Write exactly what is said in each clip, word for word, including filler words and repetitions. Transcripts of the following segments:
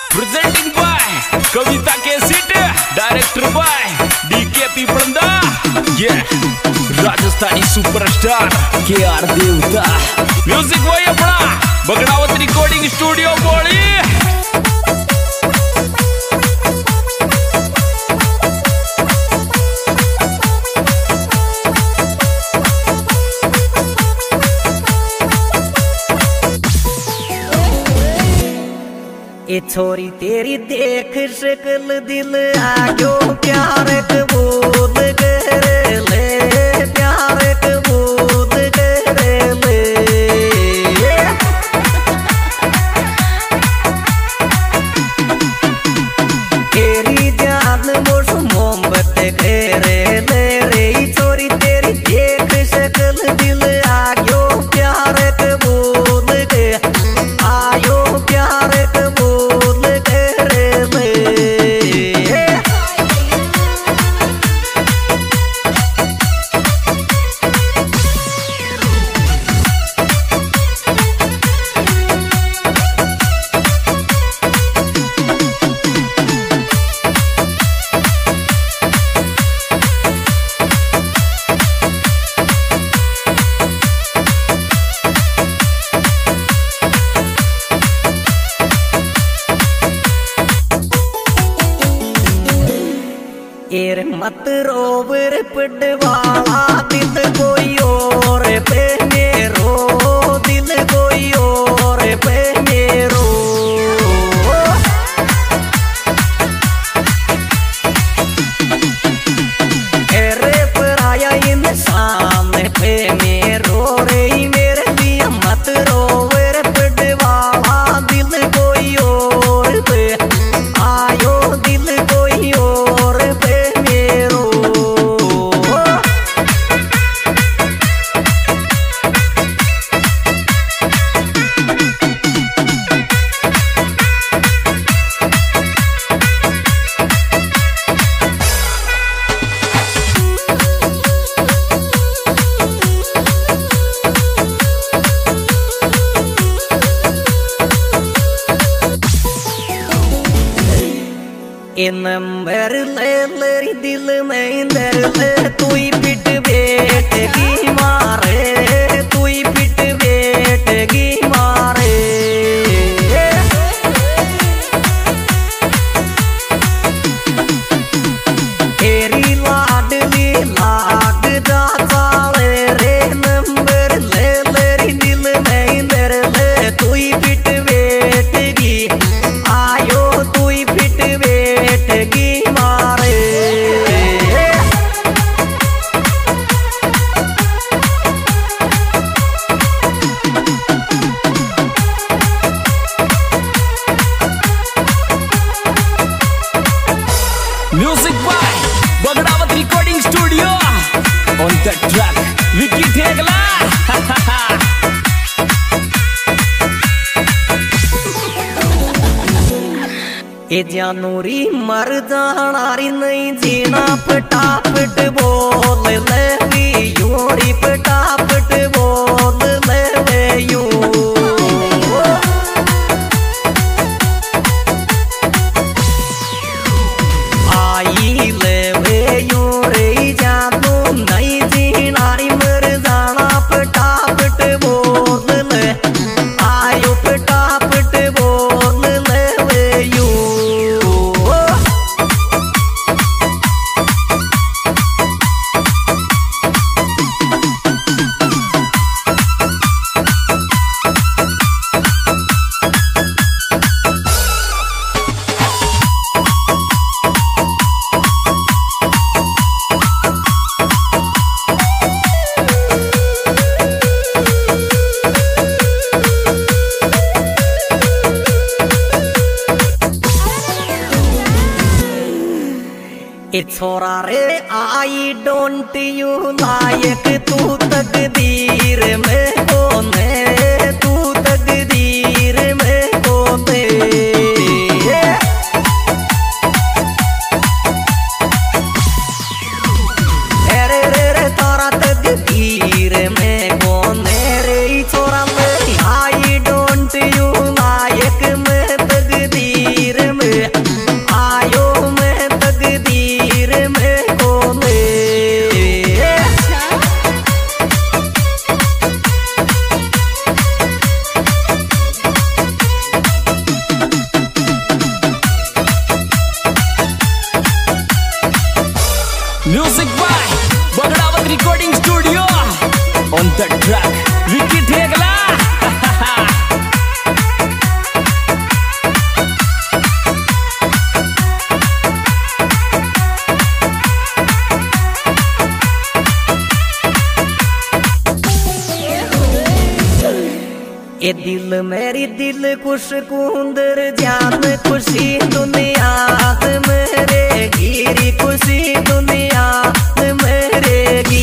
Presenting by Kavita cassette, director by D K Piplanda, ये Rajasthani superstar के आर देवता, म्यूजिक भाई अपना बगड़ावत रिकॉर्डिंग स्टूडियो बोली। ये छोरी तेरी देख शकल दिल आगो प्यार कबूल कर ले, प्यार कबूल कर ले। तेरी जान मुझ मोहब्बत कर ले रे, छोरी तेरी देख शकल दिल आगो प्यार कबूल कर, आयो प्यार एर मत रोवर पटवाला, दिल कोई और पे मेरो, दिल कोई और पे मेरो। एरे पराया इंसान पे मेरो रे, मेरे लिए मत रोवर पटवाला, दिल कोई और पे आयो, दिल कोई और पे ये नंबर ले ले दिल में दर ले, तू ही पिट बैठगी मारे, तू ही पिट बैठगी मारे। तेरी लाडली लाड दा चाले रे, नंबर ले ले दिल में दर ले, तू ही पिट बैठगी आयो, तू ही पिट बैठगी मारे। Music by Bagdawat recording studio, on the track Vicky Thegla. ये जानूरी मर जानारी नहीं जीना, फटाफट बोल ले यूरी, फटाफट बोल ले यू। आई ले वे यू रे, जानू नहीं जीनारी मर जाना, फटाफट बोल ले आयो, फटाफट बोल ले यू। ये छोरा रे आई डोंट यू लायक, तू तकदीर में होने, तू तकदीर में होने। अरे रे रे तारा तकदीर में होने रे, छोरा में आई डोंट यू लायक, मैं तकदीर ये दिल मेरी दिल खुश कुंदर जान खुशी दुनिया मेरे गिरी खुशी दुनिया मेरे गी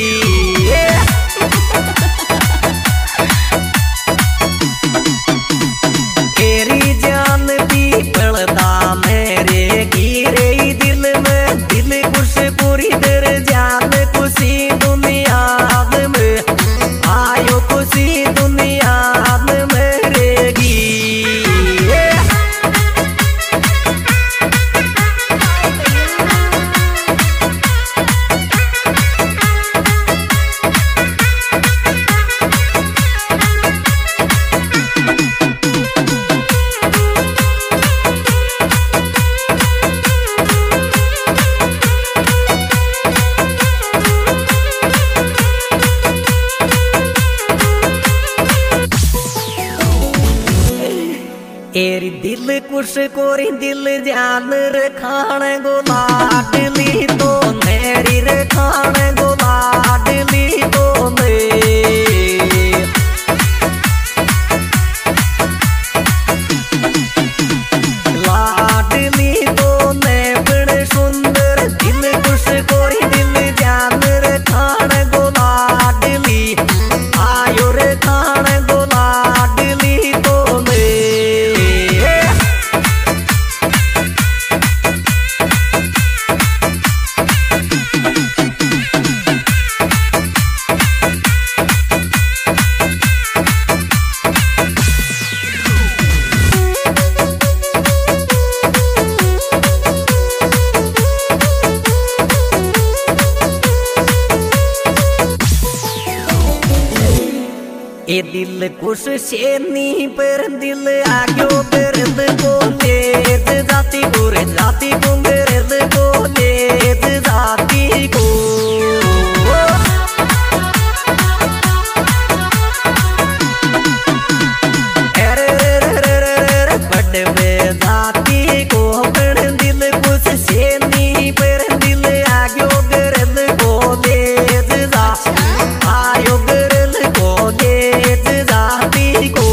तेरी जान भी पड़ता मेरे गिरे दिल में दिल खुश पूरी दर जान खुशी दुनिया में आयो खुशी दुनिया मेरे गी तेरी दिल कुछ कोरी दिल जान रखान गोलाडली तो मेरी रखान गोलाडली तो लाडली तो ने बड़े सुंदर दिल कुछ कोरी दिल जान रखान गोलाडली आयो रखान गोलाडली तो ये दिल कुछ शेरनी पर दिल आग्यो बेरद को लेत जाती गोरे जाती गुंगरद को लेत जाती को अरे बड़े में जाती को पर दिल कुछ शेरनी पर दिल आग्यो बेरद को लेत जा आयो बेरद को लेत जाती को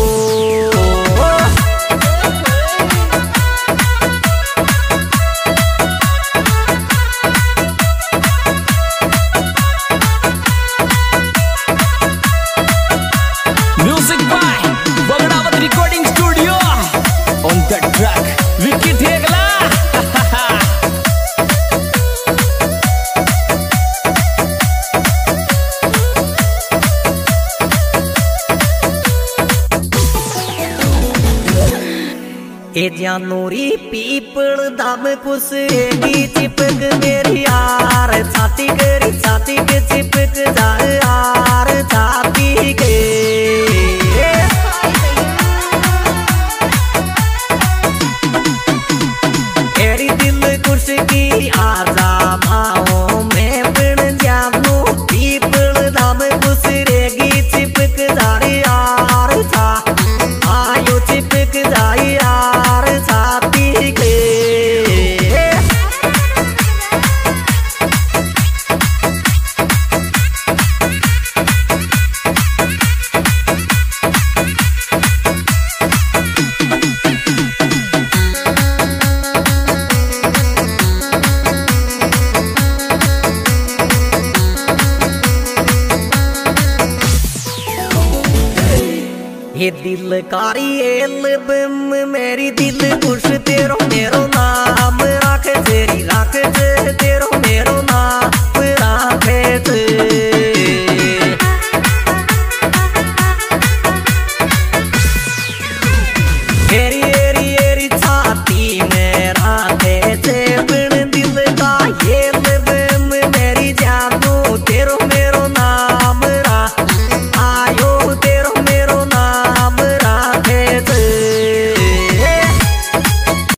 music by Bagdawat recording studio on the track Vicky Thegla ए जानूरी पीपल दम कुसरेगी चिपक मेरी यार छाती करी छाती के चिपक जाए यार छाती के तेरी दिल कुछ की आजा भाओ मैं बिन जानू पीपल दम कुसरेगी चिपक जाए यार छा आयो चिपक जाए यार छाती के ये दिल कारी एल्बम मेरी दिल कुछ तेरो